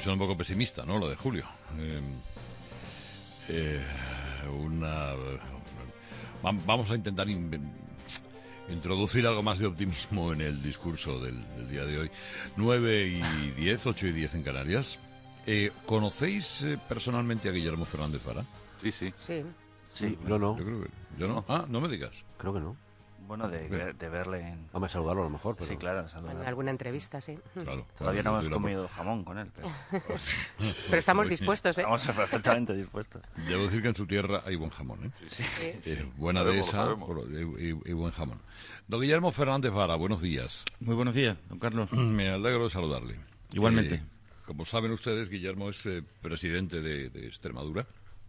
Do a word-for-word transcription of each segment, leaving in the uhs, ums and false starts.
suena un poco pesimista, ¿no? Lo de Julio. Eh, eh, una... Vamos a intentar in, introducir algo más de optimismo en el discurso del, del día de hoy. nueve y diez, ocho y diez en Canarias. Eh, ¿Conocéis eh, personalmente a Guillermo Fernández Vara? Sí, sí. Sí. Sí, yo no. Yo creo que... Yo no. Ah, no me digas. Creo que no. Bueno, de, de, de verle en... Vamos a saludarlo a lo mejor, pero... Sí, claro, saludarlo. En alguna entrevista, sí. Claro. Todavía no claro, hemos yo comido por... jamón con él, pero... Pero estamos dispuestos, ¿eh? Estamos perfectamente dispuestos. Debo decir que en su tierra hay buen jamón, ¿eh? Sí, Sí. Eh, buena dehesa y, y, y buen jamón. Don Guillermo Fernández Vara, buenos días. Muy buenos días, don Carlos. Me alegro de saludarle. Igualmente. Eh, como saben ustedes, Guillermo es eh, presidente de, de Extremadura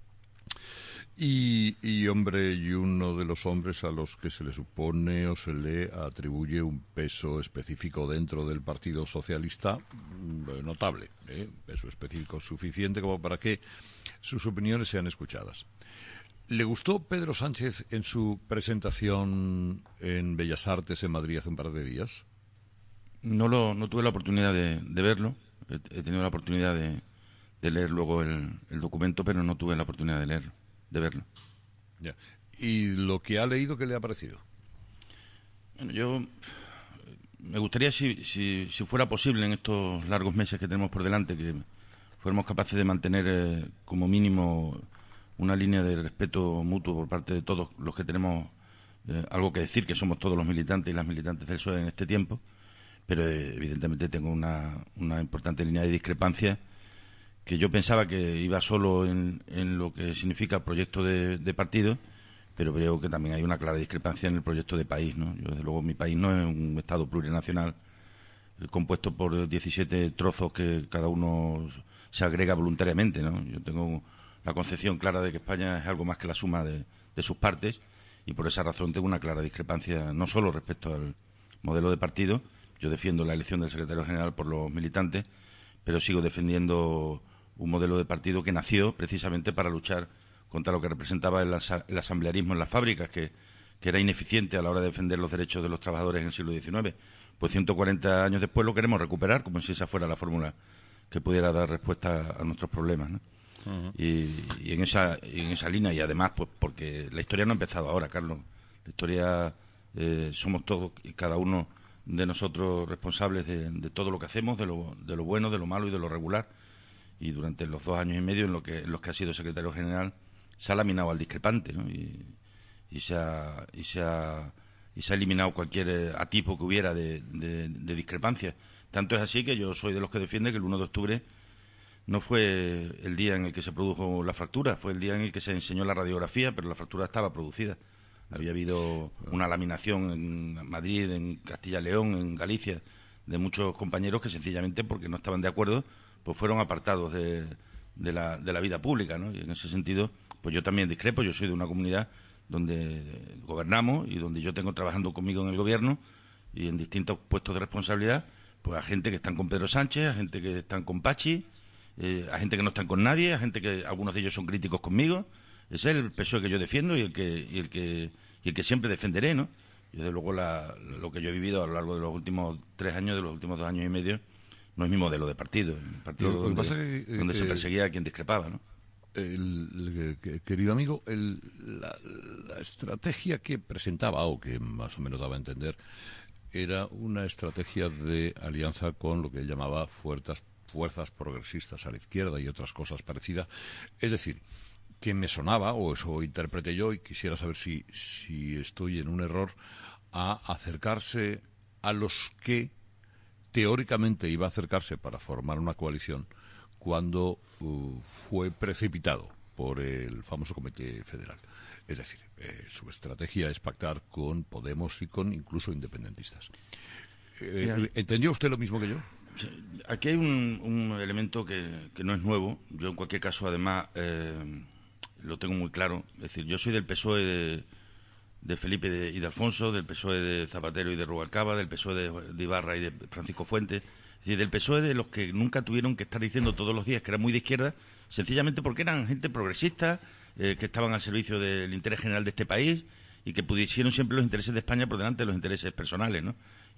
y, y hombre y uno de los hombres a los que se le supone o se le atribuye un peso específico dentro del Partido Socialista mm, notable, ¿eh? Peso específico suficiente como para que sus opiniones sean escuchadas. ¿Le gustó Pedro Sánchez en su presentación en Bellas Artes en Madrid hace un par de días? No lo, no tuve la oportunidad de, de verlo. He, he tenido la oportunidad de, de leer luego el, el documento, pero no tuve la oportunidad de leerlo, de verlo. Ya. ¿Y lo que ha leído, qué le ha parecido? Bueno, yo me gustaría, si, si, si fuera posible en estos largos meses que tenemos por delante, que fuéramos capaces de mantener eh, como mínimo una línea de respeto mutuo por parte de todos los que tenemos eh, algo que decir, que somos todos los militantes y las militantes del P S O E en este tiempo. Pero eh, evidentemente tengo una, una importante línea de discrepancia que yo pensaba que iba solo en, en lo que significa proyecto de, de partido, pero veo que también hay una clara discrepancia en el proyecto de país, ¿no? Yo, desde luego, mi país no es un Estado plurinacional eh, compuesto por diecisiete trozos que cada uno se agrega voluntariamente, ¿no? Yo tengo la concepción clara de que España es algo más que la suma de, de sus partes y por esa razón tengo una clara discrepancia no solo respecto al modelo de partido. Yo defiendo la elección del secretario general por los militantes, pero sigo defendiendo un modelo de partido que nació precisamente para luchar contra lo que representaba el, asa el asamblearismo en las fábricas, que, que era ineficiente a la hora de defender los derechos de los trabajadores en el siglo diecinueve. Pues ciento cuarenta años después lo queremos recuperar, como si esa fuera la fórmula que pudiera dar respuesta a nuestros problemas, ¿no? Uh-huh. y, y en esa en esa línea, y además, pues porque la historia no ha empezado ahora, Carlos. La historia, eh, somos todos y cada uno de nosotros responsables de, de todo lo que hacemos, de lo, de lo bueno, de lo malo y de lo regular. Y durante los dos años y medio en, lo que, en los que ha sido secretario general se ha laminado al discrepante, ¿no? y, y, se ha, y, se ha, y se ha eliminado cualquier atipo que hubiera de, de, de discrepancia. Tanto es así que yo soy de los que defiende que el uno de octubre no fue el día en el que se produjo la fractura, fue el día en el que se enseñó la radiografía, pero la fractura estaba producida. Había habido una laminación en Madrid, en Castilla y León, en Galicia, de muchos compañeros que sencillamente, porque no estaban de acuerdo, pues fueron apartados de, de, la, de la vida pública, ¿no? Y en ese sentido, pues yo también discrepo. Yo soy de una comunidad donde gobernamos y donde yo tengo trabajando conmigo en el gobierno y en distintos puestos de responsabilidad, pues a gente que están con Pedro Sánchez, a gente que están con Pachi, eh, a gente que no están con nadie, a gente que algunos de ellos son críticos conmigo. Ese es el P S O E que yo defiendo y el que y el que y el que siempre defenderé, ¿no? Y desde luego la, lo que yo he vivido a lo largo de los últimos tres años, de los últimos dos años y medio, no es mi modelo de partido, un partido Lo, donde, que, eh, donde eh, se perseguía a quien discrepaba, ¿no? El, el, querido amigo, el, la, la estrategia que presentaba o que más o menos daba a entender era una estrategia de alianza con lo que él llamaba fuerzas fuerzas progresistas a la izquierda y otras cosas parecidas. Es decir, que me sonaba, o eso interpreté yo, y quisiera saber si, si estoy en un error, a acercarse a los que teóricamente iba a acercarse para formar una coalición cuando uh, fue precipitado por el famoso Comité Federal. Es decir, eh, su estrategia es pactar con Podemos y con incluso independentistas. Eh, ¿Entendió usted lo mismo que yo? Aquí hay un, un elemento que, que no es nuevo. Yo, en cualquier caso, además, eh, lo tengo muy claro. Es decir, yo soy del P S O E de, de Felipe de, y de Alfonso, del P S O E de Zapatero y de Rubalcaba, del P S O E de, de Ibarra y de Francisco Fuentes. Es decir, del P S O E de los que nunca tuvieron que estar diciendo todos los días que eran muy de izquierda, sencillamente porque eran gente progresista, eh, que estaban al servicio del interés general de este país y que pusieron siempre los intereses de España por delante de los intereses personales, ¿no?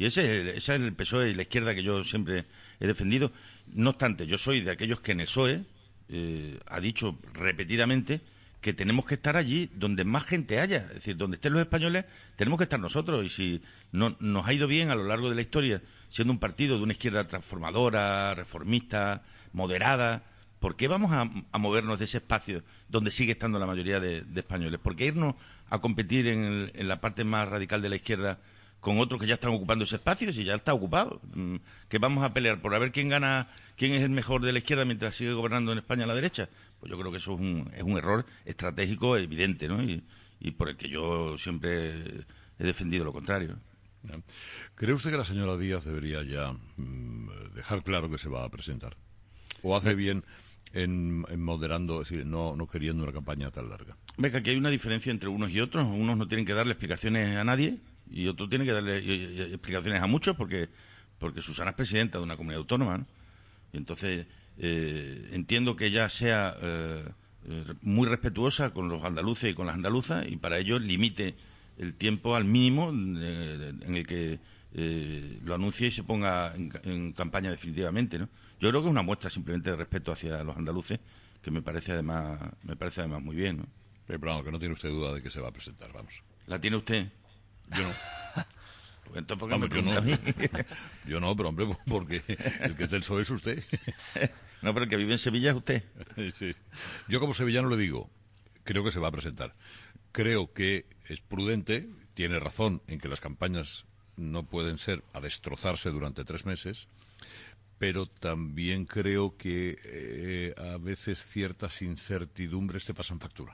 Y ese, es el- ese es el P S O E y la izquierda que yo siempre he defendido. No obstante, yo soy de aquellos que en el P S O E eh, ha dicho repetidamente que tenemos que estar allí donde más gente haya. Es decir, donde estén los españoles, tenemos que estar nosotros. Y si no, nos ha ido bien a lo largo de la historia, siendo un partido de una izquierda transformadora, reformista, moderada, ¿por qué vamos a, a movernos de ese espacio donde sigue estando la mayoría de, de españoles? ¿Por qué irnos a competir en, el- en la parte más radical de la izquierda con otros que ya están ocupando ese espacio, si ya está ocupado? Mm, ¿Que vamos a pelear por a ver quién gana, quién es el mejor de la izquierda mientras sigue gobernando en España la derecha? Pues yo creo que eso es un, es un error estratégico evidente, ¿no? Y, y por el que yo siempre he defendido lo contrario. Ya. ¿Cree usted que la señora Díaz debería ya mm, dejar claro que se va a presentar? ¿O hace bien en, en moderando, es decir, no, no queriendo una campaña tan larga? Ve que aquí hay una diferencia entre unos y otros. Unos no tienen que darle explicaciones a nadie y otros tienen que darle y- y- y explicaciones a muchos porque porque Susana es presidenta de una comunidad autónoma, ¿no? Y entonces eh, entiendo que ella sea eh, eh, muy respetuosa con los andaluces y con las andaluzas y para ello limite el tiempo al mínimo eh, en el que eh, lo anuncie y se ponga en, ca- en campaña definitivamente, ¿no? Yo creo que es una muestra simplemente de respeto hacia los andaluces que me parece además me parece además muy bien, ¿no? Eh, pero vamos, que no tiene usted duda de que se va a presentar, vamos. ¿La tiene usted? Yo no. Pues entonces, ¿por qué Vamos, me yo no. pregunta a mí? Yo no, pero hombre, porque el que es del P S O E es usted. No, pero el que vive en Sevilla es usted. Sí. Yo como sevillano le digo, creo que se va a presentar. Creo que es prudente, tiene razón en que las campañas no pueden ser a destrozarse durante tres meses, pero también creo que eh, a veces ciertas incertidumbres te pasan factura.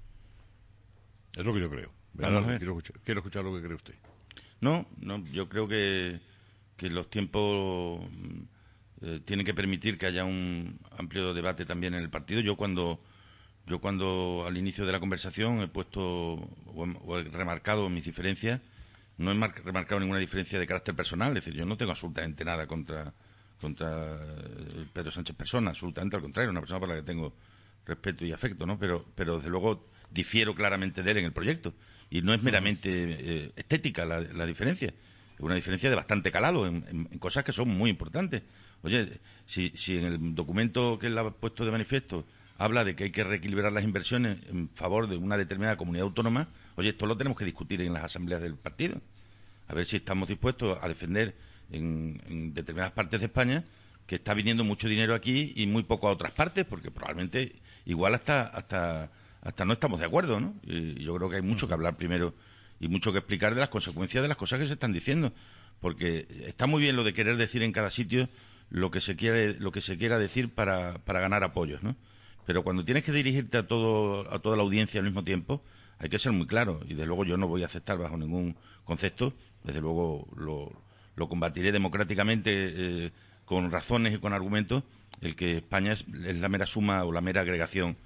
Es lo que yo creo. Vamos a ver. Quiero escuchar, quiero escuchar lo que cree usted. No, no, yo creo que, que los tiempos mm, eh, tienen que permitir que haya un amplio debate también en el partido. Yo cuando yo cuando al inicio de la conversación he puesto o he, o he remarcado mis diferencias, no he mar- remarcado ninguna diferencia de carácter personal. Es decir, yo no tengo absolutamente nada contra contra eh, Pedro Sánchez persona, absolutamente al contrario, una persona por la que tengo respeto y afecto, ¿no? Pero pero desde luego difiero claramente de él en el proyecto. Y no es meramente eh, estética la, la diferencia, es una diferencia de bastante calado en, en- en cosas que son muy importantes. Oye, si, si en el documento que él ha puesto de manifiesto habla de que hay que reequilibrar las inversiones en favor de una determinada comunidad autónoma, oye, esto lo tenemos que discutir en las asambleas del partido. A ver si estamos dispuestos a defender en, en determinadas partes de España que está viniendo mucho dinero aquí y muy poco a otras partes, porque probablemente igual hasta hasta hasta no estamos de acuerdo, ¿no? Y yo creo que hay mucho que hablar primero y mucho que explicar de las consecuencias de las cosas que se están diciendo, porque está muy bien lo de querer decir en cada sitio lo que se quiere lo que se quiera decir para, para ganar apoyos, ¿no? Pero cuando tienes que dirigirte a todo a toda la audiencia al mismo tiempo, hay que ser muy claro y desde luego yo no voy a aceptar bajo ningún concepto, desde luego lo, lo combatiré democráticamente eh, con razones y con argumentos, el que España es, es la mera suma o la mera agregación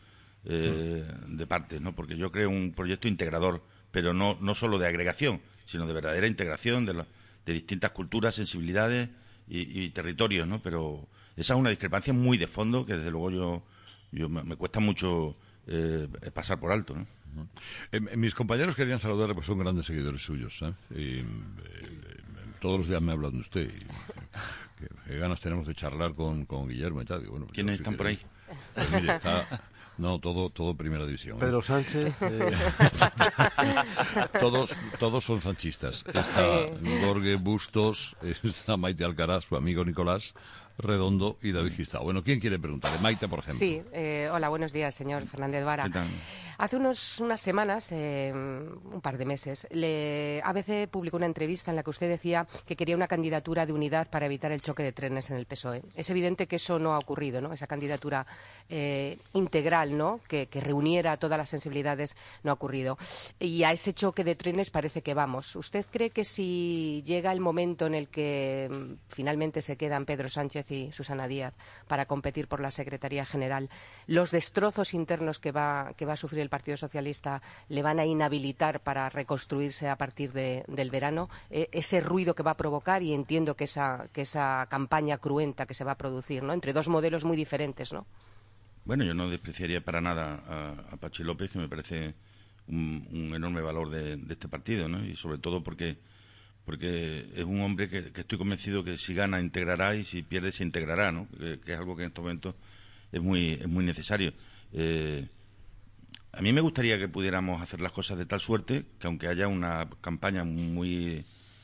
eh, de partes, ¿no? Porque yo creo un proyecto integrador, pero no no solo de agregación, sino de verdadera integración de, la, de distintas culturas, sensibilidades y, y territorios, ¿no? Pero esa es una discrepancia muy de fondo que desde luego yo yo me, me cuesta mucho eh, pasar por alto, ¿no? Eh, mis compañeros querían saludarle, pues son grandes seguidores suyos, ¿eh? Y, eh, todos los días me hablan de usted. Y, que, que ganas tenemos de charlar con, con Guillermo y tal. Digo, bueno, pues ¿Quiénes yo, si están por ahí? queréis. Pues mire, está... No, todo, todo primera división. ¿eh? Pedro Sánchez. eh, todos, todos son sanchistas. Está Gorge Bustos, está Maite Alcaraz, su amigo Nicolás Redondo y David Gistao. Bueno, ¿quién quiere preguntarle? Maite, por ejemplo. Sí, eh, hola, buenos días, señor Fernández Vara. ¿Qué tal? Hace unos, unas semanas, eh, un par de meses, le, A B C publicó una entrevista en la que usted decía que quería una candidatura de unidad para evitar el choque de trenes en el P S O E. Es evidente que eso no ha ocurrido, ¿no? Esa candidatura eh, integral, ¿no? Que, que reuniera todas las sensibilidades no ha ocurrido. Y a ese choque de trenes parece que vamos. ¿Usted cree que si llega el momento en el que mm, finalmente se quedan Pedro Sánchez y Susana Díaz para competir por la Secretaría General, los destrozos internos que va, que va a sufrir el Partido Socialista le van a inhabilitar para reconstruirse a partir de, del verano? Eh, ese ruido que va a provocar, y entiendo que esa, que esa campaña cruenta que se va a producir, ¿no? Entre dos modelos muy diferentes, ¿no? Bueno, yo no despreciaría para nada a, a Pachi López, que me parece un, un enorme valor de, de este partido, ¿no? Y sobre todo porque porque es un hombre que, que estoy convencido que si gana integrará y si pierde se integrará, ¿no? Que, que es algo que en estos momentos es muy, es muy necesario. Eh, a mí me gustaría que pudiéramos hacer las cosas de tal suerte que aunque haya una campaña muy,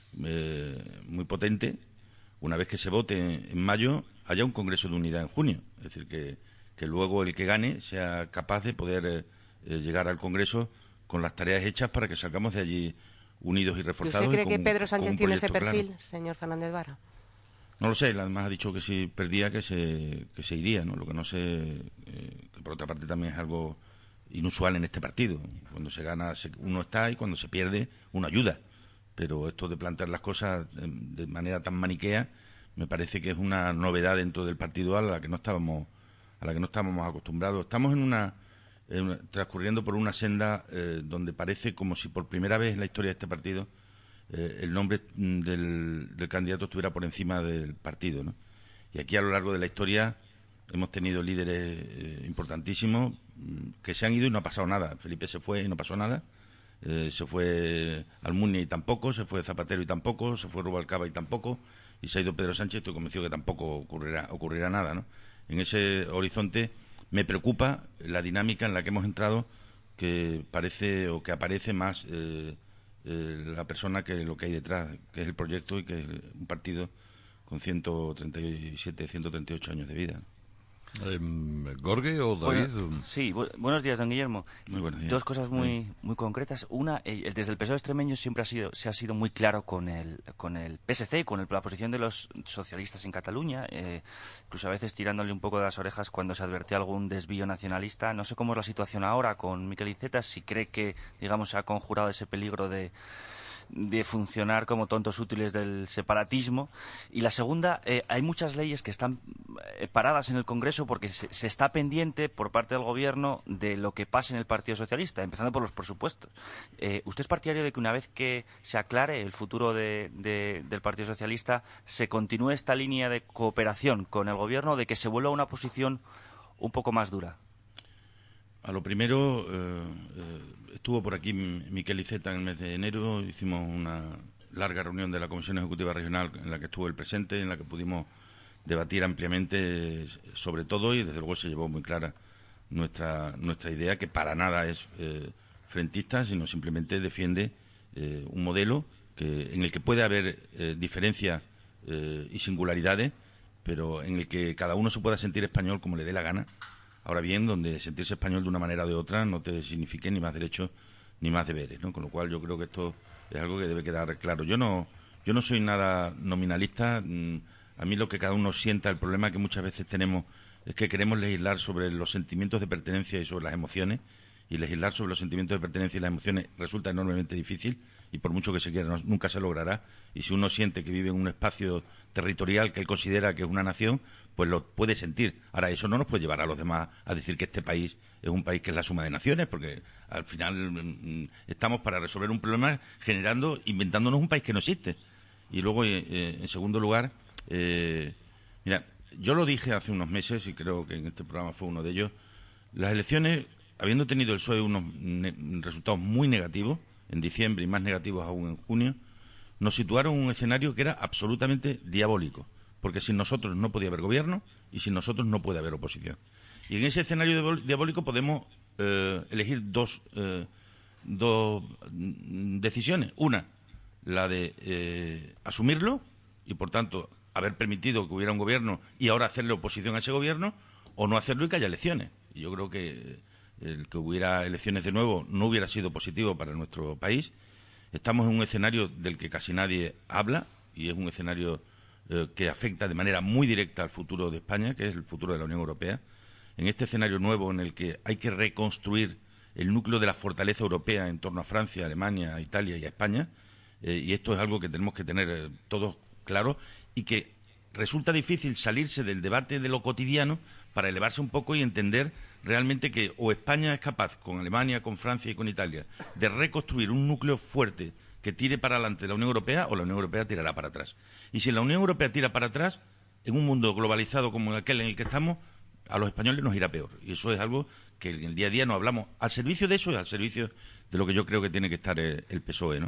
eh, muy potente, una vez que se vote en, en mayo, haya un Congreso de Unidad en junio. Es decir, que, que luego el que gane sea capaz de poder eh, eh, llegar al Congreso con las tareas hechas para que salgamos de allí unidos y reforzados. ¿Y usted cree con, que Pedro Sánchez tiene ese perfil, claro. señor Fernández Vara? No lo sé, además ha dicho que si perdía que se, que se iría, ¿no? Lo que no sé, eh, que por otra parte también es algo inusual en este partido. Cuando se gana se, uno está y cuando se pierde uno ayuda. Pero esto de plantear las cosas de, de manera tan maniquea me parece que es una novedad dentro del partido a la que no estábamos, a la que no estábamos acostumbrados. Estamos en una, en una transcurriendo por una senda eh, donde parece como si por primera vez en la historia de este partido Eh, el nombre del, del candidato estuviera por encima del partido, ¿no? Y aquí a lo largo de la historia hemos tenido líderes eh, importantísimos que se han ido y no ha pasado nada. Felipe se fue y no pasó nada, eh, se fue Almunia y tampoco, se fue Zapatero y tampoco, se fue Rubalcaba y tampoco, y se ha ido Pedro Sánchez. Estoy convencido que tampoco ocurrirá, ocurrirá nada, ¿no? En ese horizonte me preocupa la dinámica en la que hemos entrado, que parece o que aparece más eh, Eh, la persona que lo que hay detrás, que es el proyecto y que es un partido con ciento treinta y siete, ciento treinta y ocho años de vida. Eh, ¿Gorge o David? Bueno, sí, bu buenos días, don Guillermo. Muy buenos días. Dos cosas muy muy concretas. Una, eh, desde el P S O E extremeño siempre ha sido se ha sido muy claro con el con el P S C, con el, la posición de los socialistas en Cataluña, eh, incluso a veces tirándole un poco de las orejas cuando se advertía algún desvío nacionalista. No sé cómo es la situación ahora con Miquel Iceta, si cree que, digamos, se ha conjurado ese peligro de de funcionar como tontos útiles del separatismo. Y la segunda, eh, hay muchas leyes que están eh, paradas en el Congreso porque se, se está pendiente por parte del Gobierno de lo que pase en el Partido Socialista, empezando por los presupuestos. Eh, ¿Usted es partidario de que una vez que se aclare el futuro de, de, del Partido Socialista se continúe esta línea de cooperación con el Gobierno, de que se vuelva a una posición un poco más dura? A lo primero, eh, eh, estuvo por aquí Miquel Iceta en el mes de enero, hicimos una larga reunión de la Comisión Ejecutiva Regional en la que estuvo él presente, en la que pudimos debatir ampliamente sobre todo, y desde luego se llevó muy clara nuestra nuestra idea, que para nada es eh, frentista, sino simplemente defiende eh, un modelo que en el que puede haber eh, diferencias eh, y singularidades, pero en el que cada uno se pueda sentir español como le dé la gana. Ahora bien, donde sentirse español de una manera o de otra no te signifique ni más derechos ni más deberes, ¿no? Con lo cual yo creo que esto es algo que debe quedar claro. Yo no yo no soy nada nominalista. A mí lo que cada uno sienta, el problema que muchas veces tenemos es que queremos legislar sobre los sentimientos de pertenencia y sobre las emociones, y legislar sobre los sentimientos de pertenencia y las emociones resulta enormemente difícil, y por mucho que se quiera no, nunca se logrará. Y si uno siente que vive en un espacio territorial que él considera que es una nación, pues lo puede sentir. Ahora, eso no nos puede llevar a los demás a decir que este país es un país que es la suma de naciones, porque al final mm, estamos para resolver un problema generando, inventándonos un país que no existe. Y luego, eh, en segundo lugar, eh, mira, yo lo dije hace unos meses, y creo que en este programa fue uno de ellos, las elecciones, habiendo tenido el P S O E unos resultados muy negativos en diciembre y más negativos aún en junio, nos situaron en un escenario que era absolutamente diabólico, porque sin nosotros no podía haber gobierno y sin nosotros no puede haber oposición. Y en ese escenario diabólico podemos eh, elegir dos, eh, dos decisiones. Una, la de eh, asumirlo y, por tanto, haber permitido que hubiera un gobierno y ahora hacerle oposición a ese gobierno, o no hacerlo y que haya elecciones. Y yo creo que el que hubiera elecciones de nuevo no hubiera sido positivo para nuestro país. Estamos en un escenario del que casi nadie habla, y es un escenario eh, que afecta de manera muy directa al futuro de España, que es el futuro de la Unión Europea. En este escenario nuevo en el que hay que reconstruir el núcleo de la fortaleza europea en torno a Francia, a Alemania, a Italia y a España, eh, y esto es algo que tenemos que tener eh, todos claro, y que resulta difícil salirse del debate de lo cotidiano para elevarse un poco y entender realmente que o España es capaz, con Alemania, con Francia y con Italia, de reconstruir un núcleo fuerte que tire para adelante la Unión Europea, o la Unión Europea tirará para atrás. Y si la Unión Europea tira para atrás, en un mundo globalizado como aquel en el que estamos, a los españoles nos irá peor. Y eso es algo que en el día a día no hablamos. Al servicio de eso y al servicio de lo que yo creo que tiene que estar el, el P S O E, ¿no?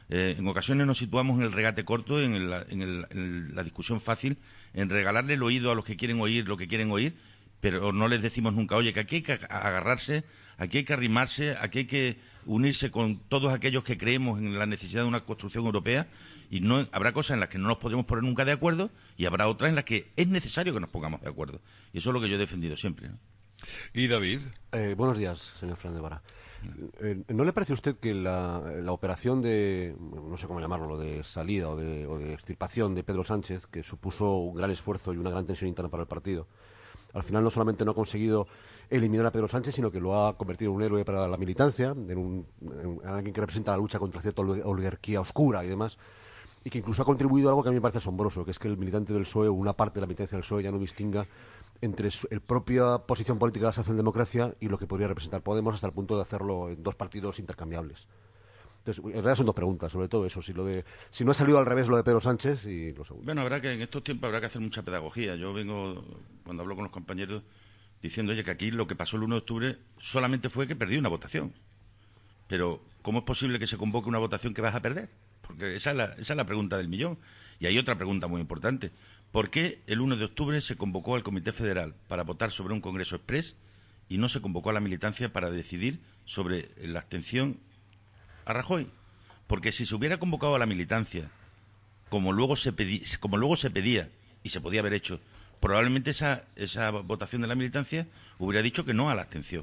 Eh, en ocasiones nos situamos en el regate corto, en, el, en, el, en la discusión fácil, en regalarle el oído a los que quieren oír lo que quieren oír, pero no les decimos nunca, oye, que aquí hay que agarrarse, aquí hay que arrimarse, aquí hay que unirse con todos aquellos que creemos en la necesidad de una construcción europea, y no habrá cosas en las que no nos podremos poner nunca de acuerdo, y habrá otras en las que es necesario que nos pongamos de acuerdo. Y eso es lo que yo he defendido siempre, ¿no? ¿Y David? Eh, buenos días, señor Fran de Vara. Eh, ¿No le parece a usted que la, la operación de, no sé cómo llamarlo, de salida o de, o de extirpación de Pedro Sánchez, que supuso un gran esfuerzo y una gran tensión interna para el partido, al final no solamente no ha conseguido eliminar a Pedro Sánchez, sino que lo ha convertido en un héroe para la militancia, en, un, en alguien que representa la lucha contra cierta oligarquía oscura y demás, y que incluso ha contribuido a algo que a mí me parece asombroso, que es que el militante del P S O E o una parte de la militancia del P S O E ya no distinga entre la propia posición política de la socialdemocracia y lo que podría representar Podemos, hasta el punto de hacerlo en dos partidos intercambiables. Entonces, en realidad son dos preguntas, sobre todo eso, si lo de si no ha salido al revés lo de Pedro Sánchez y lo segundo. Bueno, habrá que en estos tiempos habrá que hacer mucha pedagogía. Yo vengo, cuando hablo con los compañeros, diciendo, oye, que aquí lo que pasó el uno de octubre solamente fue que perdí una votación. Pero, ¿cómo es posible que se convoque una votación que vas a perder? Porque esa es la, esa es la pregunta del millón. Y hay otra pregunta muy importante. ¿Por qué el uno de octubre se convocó al Comité Federal para votar sobre un Congreso Exprés y no se convocó a la militancia para decidir sobre la abstención a Rajoy? Porque si se hubiera convocado a la militancia, como luego se pedí, como luego se pedía y se podía haber hecho, probablemente esa, esa votación de la militancia hubiera dicho que no a la abstención.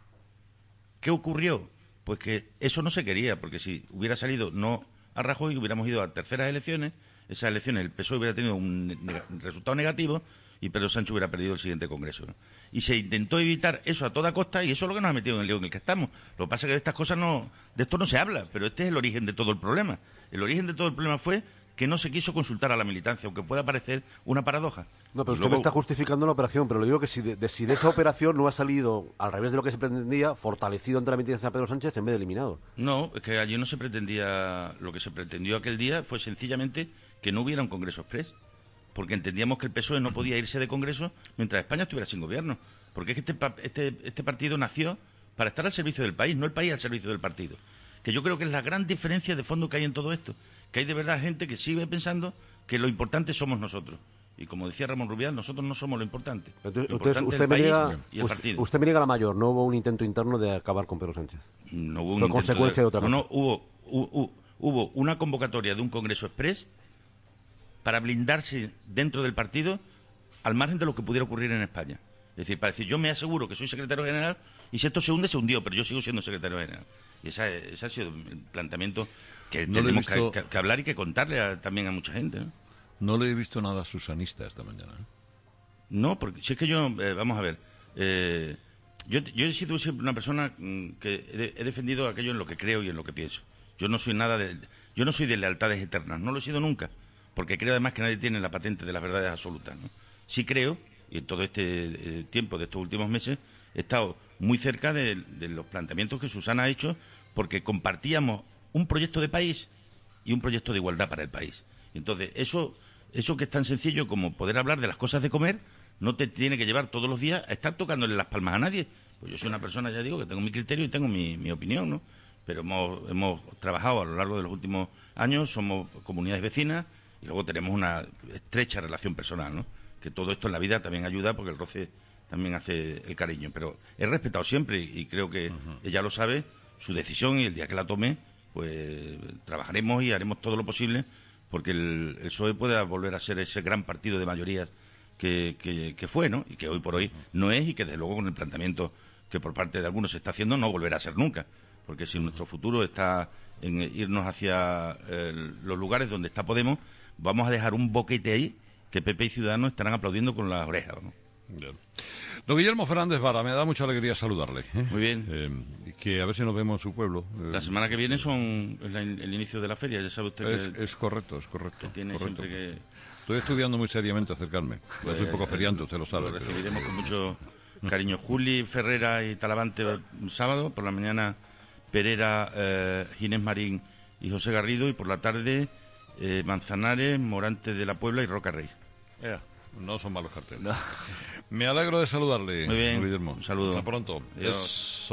¿Qué ocurrió? Pues que eso no se quería, porque si hubiera salido no a Rajoy, hubiéramos ido a terceras elecciones. Esas elecciones el P S O E hubiera tenido un ne- resultado negativo y Pedro Sánchez hubiera perdido el siguiente Congreso, ¿no? Y se intentó evitar eso a toda costa, y eso es lo que nos ha metido en el lío en el que estamos. Lo que pasa es que de estas cosas no, de esto no se habla, pero este es el origen de todo el problema. El origen de todo el problema fue que no se quiso consultar a la militancia, aunque pueda parecer una paradoja. No, pero Y usted luego... me está justificando la operación, pero le digo que si de, de, si de esa operación no ha salido al revés de lo que se pretendía, fortalecido ante la militancia de Pedro Sánchez en vez de eliminado. No, es que allí no se pretendía, lo que se pretendió aquel día fue sencillamente que no hubiera un Congreso Exprés, porque entendíamos que el P S O E no podía irse de Congreso mientras España estuviera sin gobierno, porque es que este, este, este partido nació para estar al servicio del país, no el país al servicio del partido, que yo creo que es la gran diferencia de fondo que hay en todo esto, que hay de verdad gente que sigue pensando que lo importante somos nosotros. Y como decía Ramón Rubial, nosotros no somos lo importante. Entonces, lo entonces importante usted, es me el niega, país y el usted, partido. usted me niega la mayor, no hubo un intento interno de acabar con Pedro Sánchez. No hubo un Fue intento consecuencia de, de otra cosa. No, no, hubo, hubo, hubo una convocatoria de un Congreso Exprés para blindarse dentro del partido al margen de lo que pudiera ocurrir en España. Es decir, para decir, yo me aseguro que soy secretario general y si esto se hunde, se hundió, pero yo sigo siendo secretario general. Y ese, ese ha sido el planteamiento que no tenemos visto... que, que, que hablar y que contarle a, también a mucha gente, ¿no? No le he visto nada susanista esta mañana, ¿eh? No, porque si es que yo, eh, vamos a ver, eh, yo, yo he sido siempre una persona mm, que he, de, he defendido aquello en lo que creo y en lo que pienso. Yo no soy nada de, yo no soy de lealtades eternas, no lo he sido nunca, porque creo además que nadie tiene la patente de las verdades absolutas, ¿no? Sí creo, y en todo este eh, tiempo de estos últimos meses, he estado muy cerca de, de los planteamientos que Susana ha hecho, porque compartíamos un proyecto de país y un proyecto de igualdad para el país. Entonces, eso, eso que es tan sencillo como poder hablar de las cosas de comer, no te tiene que llevar todos los días a estar tocándole las palmas a nadie. Pues yo soy una persona, ya digo, que tengo mi criterio y tengo mi, mi opinión, ¿no? Pero hemos, hemos trabajado a lo largo de los últimos años, somos comunidades vecinas y luego tenemos una estrecha relación personal, ¿no? Que todo esto en la vida también ayuda porque el roce también hace el cariño. Pero he respetado siempre y creo que uh-huh. ella lo sabe, su decisión, y el día que la tome, pues trabajaremos y haremos todo lo posible porque el, el P S O E pueda volver a ser ese gran partido de mayorías que, que, que fue, ¿no? Y que hoy por hoy no es, y que desde luego con el planteamiento que por parte de algunos se está haciendo no volverá a ser nunca, porque si nuestro futuro está en irnos hacia eh, los lugares donde está Podemos, vamos a dejar un boquete ahí que P P y Ciudadanos estarán aplaudiendo con las orejas, ¿no? Bien. Don Guillermo Fernández Vara, me da mucha alegría saludarle, ¿eh? Muy bien. Eh, que a ver si nos vemos en su pueblo. La semana que viene son es la, el inicio de la feria, ya sabe usted es, que... Es correcto, es correcto. Que tiene correcto. siempre que... Estoy estudiando muy seriamente acercarme. Pues, Yo soy poco feriante, usted lo sabe. Lo recibiremos pero... con mucho cariño. Juli, Ferrera y Talavante el sábado, por la mañana Perera, eh, Ginés Marín y José Garrido, y por la tarde eh, Manzanares, Morante de la Puebla y Roca Rey. Yeah. No son malos carteles. No. Me alegro de saludarle. Muy bien. Guillermo. Un saludo. Hasta pronto. Adiós.